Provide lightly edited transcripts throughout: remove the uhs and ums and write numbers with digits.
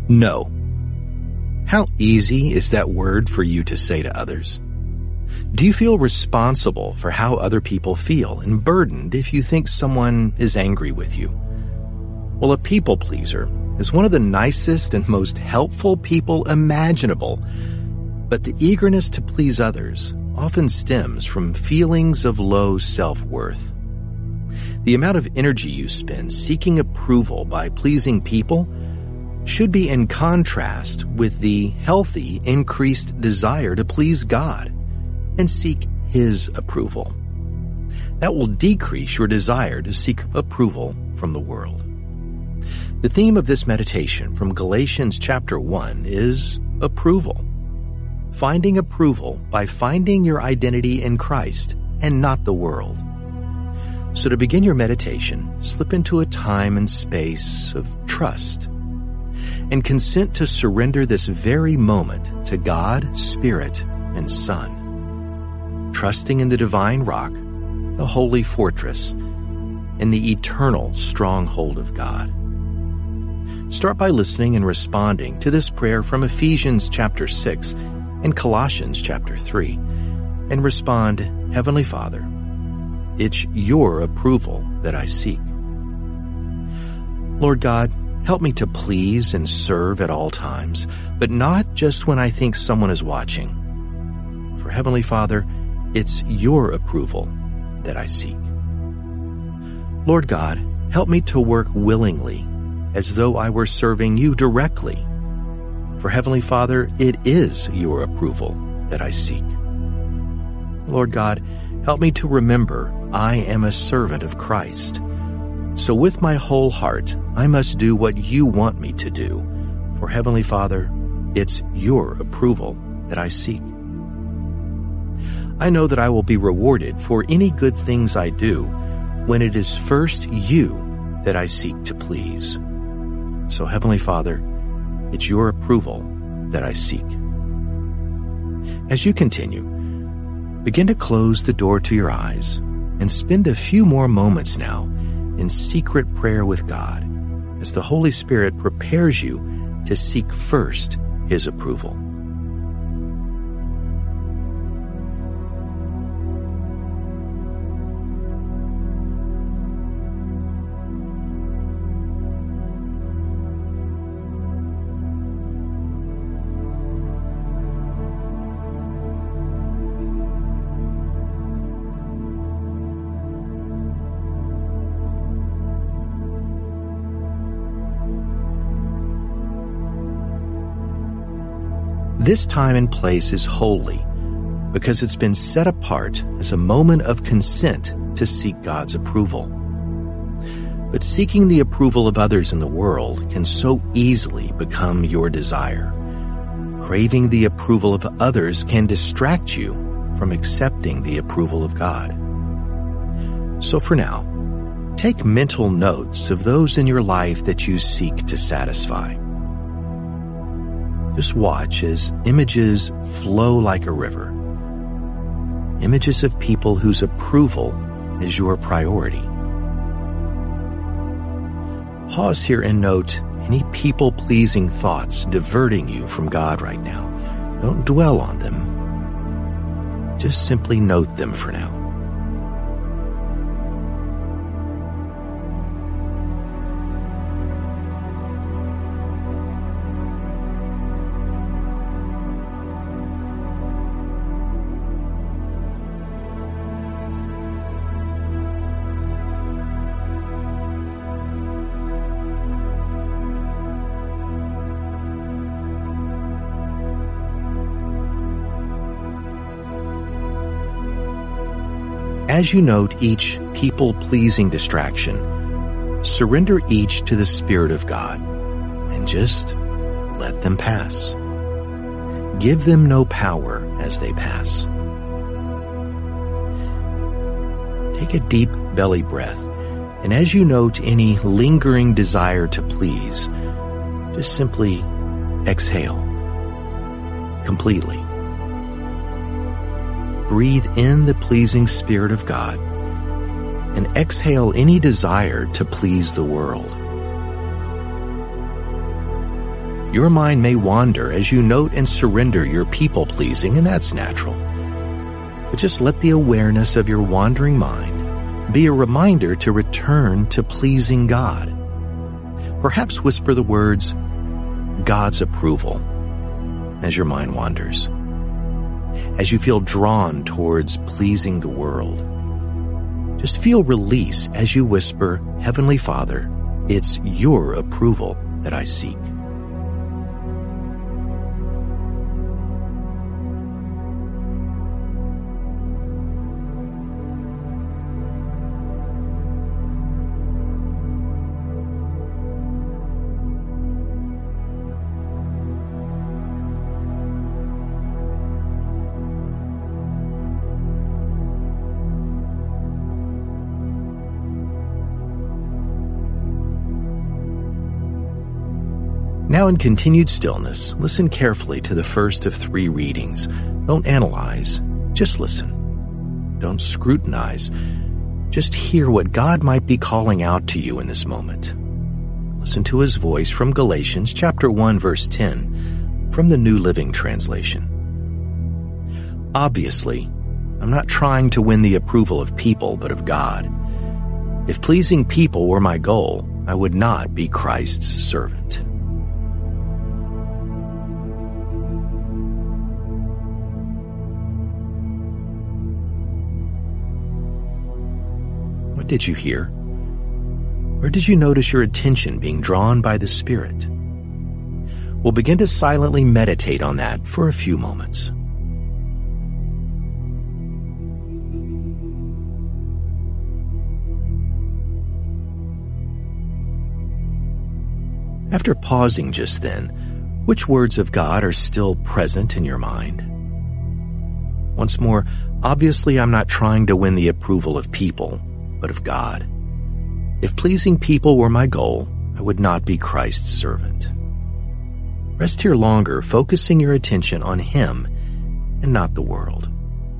No. How easy is that word for you to say to others? Do you feel responsible for how other people feel and burdened if you think someone is angry with you? Well, a people pleaser is one of the nicest and most helpful people imaginable, but the eagerness to please others often stems from feelings of low self-worth. The amount of energy you spend seeking approval by pleasing people should be in contrast with the healthy, increased desire to please God and seek His approval. That will decrease your desire to seek approval from the world. The theme of this meditation from Galatians chapter 1 is approval. Finding approval by finding your identity in Christ and not the world. So to begin your meditation, slip into a time and space of trust and consent to surrender this very moment to God, Spirit, and Son, trusting in the divine rock, the holy fortress, and the eternal stronghold of God. Start by listening and responding to this prayer from Ephesians chapter 6 and Colossians chapter 3, and respond, Heavenly Father, it's your approval that I seek. Lord God, help me to please and serve at all times, but not just when I think someone is watching. For Heavenly Father, it's your approval that I seek. Lord God, help me to work willingly as though I were serving you directly. For Heavenly Father, it is your approval that I seek. Lord God, help me to remember I am a servant of Christ. So with my whole heart, I must do what you want me to do. For Heavenly Father, it's your approval that I seek. I know that I will be rewarded for any good things I do when it is first you that I seek to please. So Heavenly Father, it's your approval that I seek. As you continue, begin to close the door to your eyes and spend a few more moments now in secret prayer with God as the Holy Spirit prepares you to seek first His approval. This time and place is holy because it's been set apart as a moment of consent to seek God's approval. But seeking the approval of others in the world can so easily become your desire. Craving the approval of others can distract you from accepting the approval of God. So for now, take mental notes of those in your life that you seek to satisfy. Just watch as images flow like a river. Images of people whose approval is your priority. Pause here and note any people-pleasing thoughts diverting you from God right now. Don't dwell on them. Just simply note them for now. As you note each people-pleasing distraction, surrender each to the Spirit of God and just let them pass. Give them no power as they pass. Take a deep belly breath, and as you note any lingering desire to please, just simply exhale completely. Breathe in the pleasing Spirit of God and exhale any desire to please the world. Your mind may wander as you note and surrender your people-pleasing, and that's natural. But just let the awareness of your wandering mind be a reminder to return to pleasing God. Perhaps whisper the words, God's approval, as your mind wanders. As you feel drawn towards pleasing the world, just feel release as you whisper, Heavenly Father, it's your approval that I seek. Now in continued stillness, listen carefully to the first of 3 readings. Don't analyze, just listen. Don't scrutinize, just hear what God might be calling out to you in this moment. Listen to His voice from Galatians chapter 1 verse 10 from the New Living Translation. Obviously, I'm not trying to win the approval of people, but of God. If pleasing people were my goal, I would not be Christ's servant. What did you hear? Or did you notice your attention being drawn by the Spirit? We'll begin to silently meditate on that for a few moments. After pausing just then, which words of God are still present in your mind? Once more, obviously I'm not trying to win the approval of people, but of God. If pleasing people were my goal, I would not be Christ's servant. Rest here longer, focusing your attention on Him and not the world.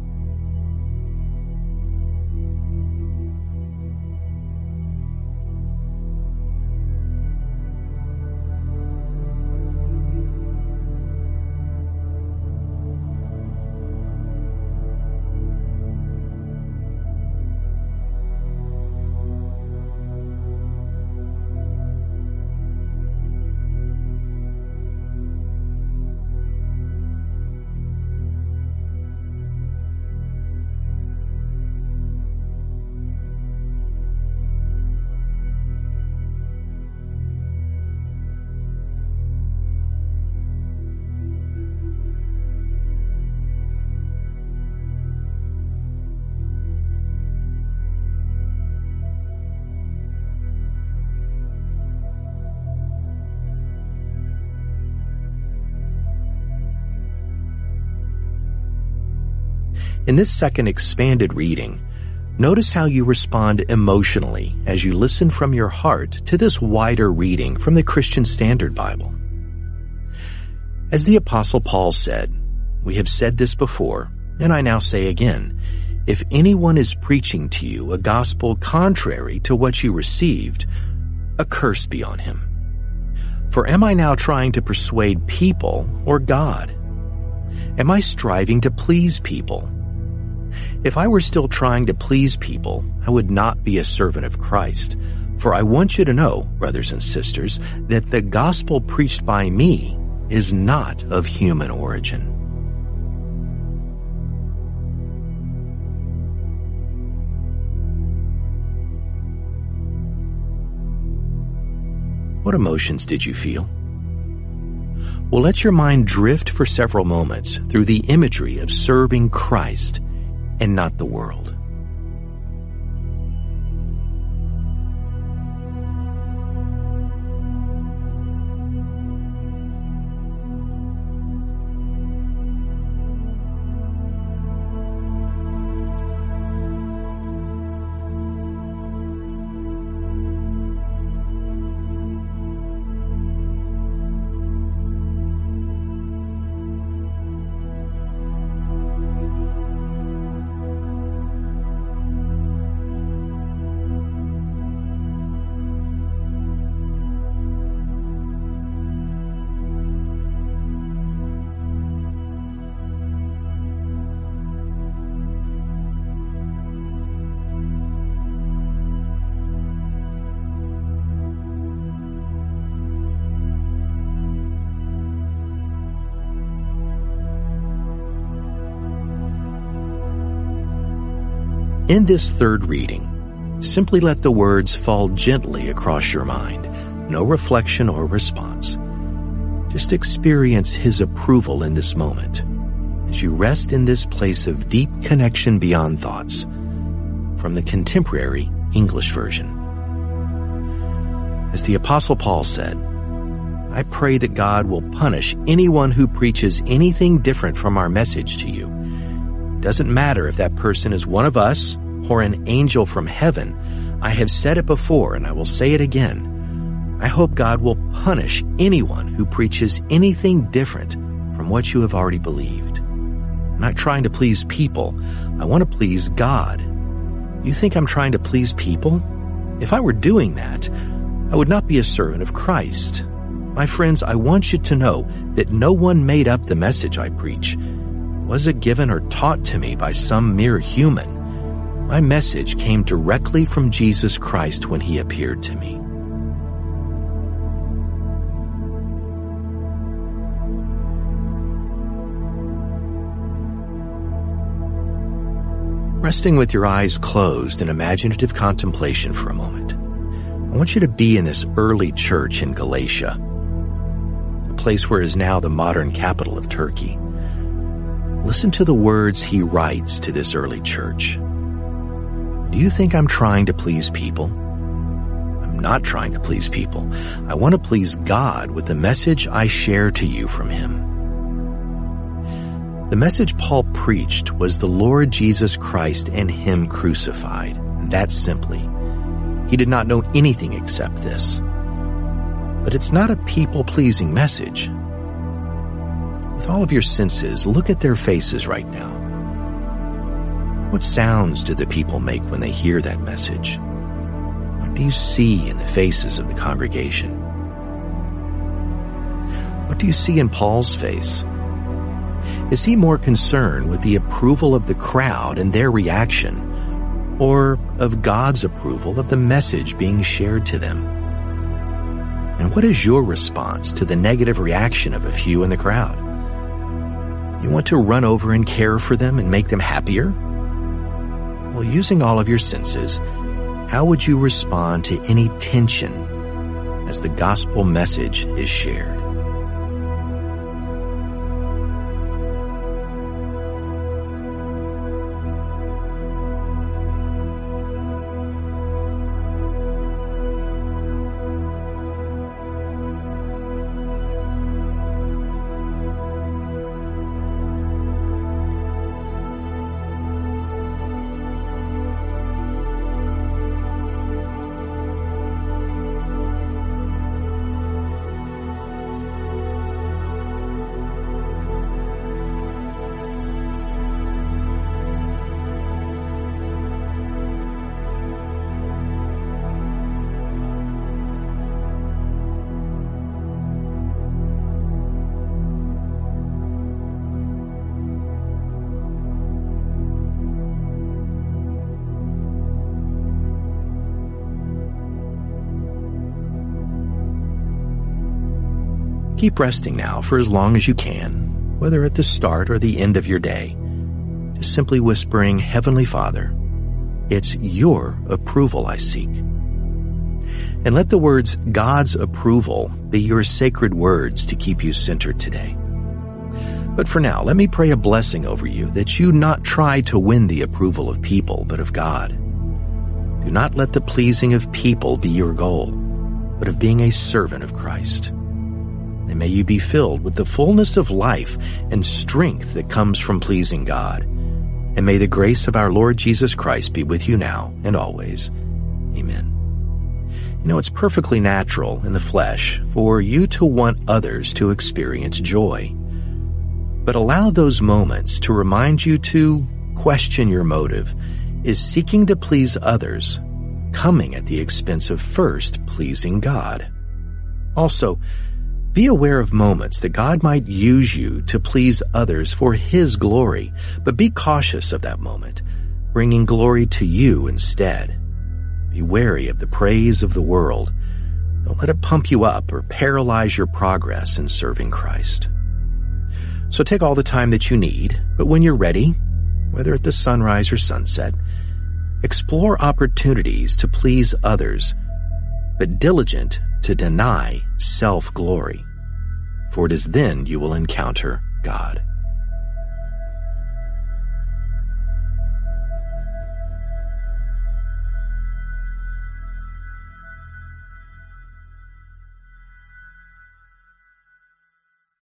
In this second expanded reading, notice how you respond emotionally as you listen from your heart to this wider reading from the Christian Standard Bible. As the Apostle Paul said, we have said this before, and I now say again, if anyone is preaching to you a gospel contrary to what you received, a curse be on him. For am I now trying to persuade people or God? Am I striving to please people? If I were still trying to please people, I would not be a servant of Christ. For I want you to know, brothers and sisters, that the gospel preached by me is not of human origin. What emotions did you feel? Well, let your mind drift for several moments through the imagery of serving Christ and not the world. In this third reading, simply let the words fall gently across your mind. No reflection or response. Just experience His approval in this moment as you rest in this place of deep connection beyond thoughts. From the Contemporary English Version. As the Apostle Paul said, I pray that God will punish anyone who preaches anything different from our message to you. It doesn't matter if that person is one of us or an angel from heaven. I have said it before and I will say it again. I hope God will punish anyone who preaches anything different from what you have already believed. I'm not trying to please people. I want to please God. You think I'm trying to please people? If I were doing that, I would not be a servant of Christ. My friends, I want you to know that no one made up the message I preach. Was it given or taught to me by some mere human? My message came directly from Jesus Christ when He appeared to me. Resting with your eyes closed in imaginative contemplation for a moment, I want you to be in this early church in Galatia, a place where is now the modern capital of Turkey. Listen to the words he writes to this early church. Do you think I'm trying to please people? I'm not trying to please people. I want to please God with the message I share to you from Him. The message Paul preached was the Lord Jesus Christ and Him crucified. That simply. He did not know anything except this. But it's not a people-pleasing message. With all of your senses, look at their faces right now. What sounds do the people make when they hear that message? What do you see in the faces of the congregation? What do you see in Paul's face? Is he more concerned with the approval of the crowd and their reaction, or of God's approval of the message being shared to them? And what is your response to the negative reaction of a few in the crowd? You want to run over and care for them and make them happier? Well, using all of your senses, how would you respond to any tension as the gospel message is shared? Keep resting now for as long as you can, whether at the start or the end of your day, just simply whispering, Heavenly Father, it's your approval I seek. And let the words God's approval be your sacred words to keep you centered today. But for now, let me pray a blessing over you that you not try to win the approval of people, but of God. Do not let the pleasing of people be your goal, but of being a servant of Christ. And may you be filled with the fullness of life and strength that comes from pleasing God. And may the grace of our Lord Jesus Christ be with you now and always. Amen. You know, it's perfectly natural in the flesh for you to want others to experience joy. But allow those moments to remind you to question your motive. Is seeking to please others coming at the expense of first pleasing God? Also, be aware of moments that God might use you to please others for His glory, but be cautious of that moment, bringing glory to you instead. Be wary of the praise of the world. Don't let it pump you up or paralyze your progress in serving Christ. So take all the time that you need, but when you're ready, whether at the sunrise or sunset, Explore opportunities to please others, but diligent to deny self-glory, for it is then you will encounter God.